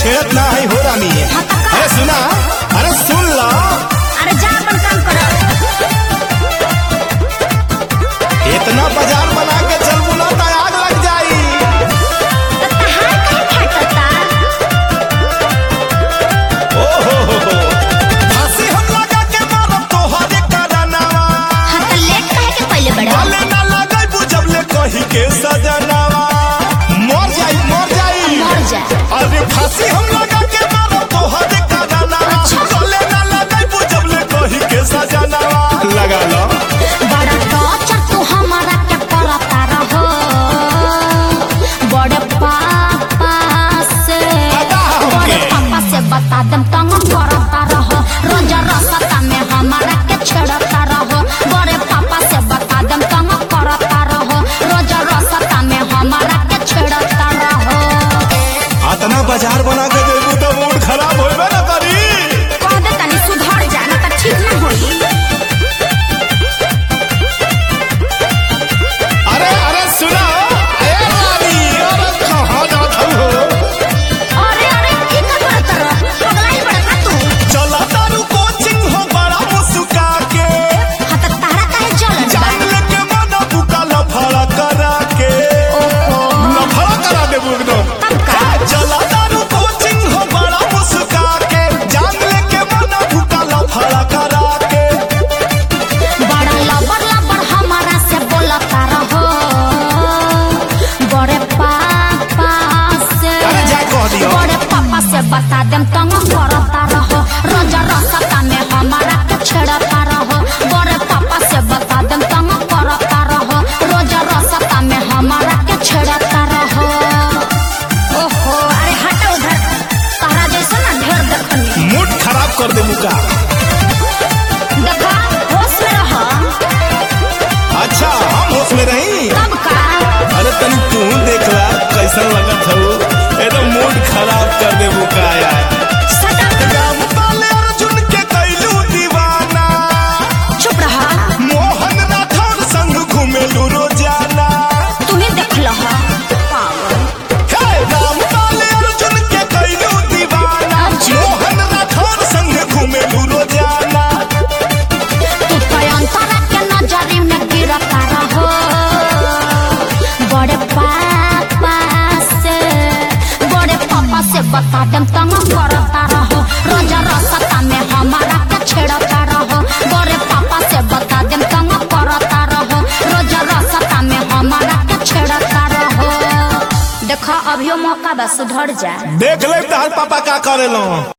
छेड़त ना है हो रानी। अरे सुना, अरे सुन लो। अरे जा अपन काम करो। इतना बाजार बना के चल बुला तो आग लग जाई। ओ हो फांसी हम लगा के मारब तोहरे करनावा। हाँ तो लेट काहे के पहले बड़ा। गले ना लगई बुझबले कही के सजनावा। मर जाई मर जाई मर जा। अरे फांसी हम लगा के मारब तोहरे करनावा। गले ना लगई बुझबले कही के सजनावा। लगा लो बड़ा टॉर्चर तू हमारा के करता रहो बड़े पापा से। बड़े पापा से बता दम तंग करता रहो रोज रास्ता में हमारा के छेड़ता रहो। बड़े पापा से बता दम तंग करता रहो रोज रास्ता में हमारा के छेड़ता रहो। इतना बाजार बना के देबू तो मूड खराब होइबे ना करी। कह दे तनी सुधर जा ना त ठीक ना होई। अरे सुना ए रानी, अरे कहाँ जात हो? अरे अरे की का करत रह पगलाई बड़ा तू। चला तारू कोचिंग हो बड़ा मुस्का के। हाँ त तारा काहे चलन बा। जान लेके मना बुका लफड़ा करा के। ओहो लफड़ा करा देबू एकदम। तब का चला तारू कोचिंग हो बड़ा मुस्का के। जान लेके मना बुका लफड़ा करा के। बड़ा लबर लबर हमारा से बोलता रहो बड़े पापा से। अरे जा कह दियो। बड़े पापा से बता देम तंग करता रहो रोज रास्ता में हमारा के छेड़ता रहो। बड़े पापा से बता देम तंग करता रहो रोज रास्ता में हमारा के छेड़ता रहो। ओहो अरे हट उधर तारा जैसा ना ढेर देखनी। मूड खराब कर देबू का। देखा होश में रहो। अच्छा हम होश में रही। तब का अरे तनी तू देखला कैसन लगत हो। एकदम मूड खराब कर देबू का यार। राम ताले अर्जुन के कैलू दीवाना। चुप रहा मोहन राठौर संग घूमेलू रोजाना। तुम्हें देख लो पागल। हे राम ताले अर्जुन के कैलू दीवाना। मोहन राठौर संग घूमेलू रोजाना। तू तो अंतरा के नजरी में गिरता रहो बड़े पापा से। बड़े पापा से बता देम तंग करता रहो रोज रास्ता में हमारा के छेड़ता रहो। बड़े पापा से बता देम तंग करता रहो रोज रास्ता में हमारा के छेड़ता रहो। देखो अभियो मौका बा सुधर जा। देख ले तहर पापा का करेलो।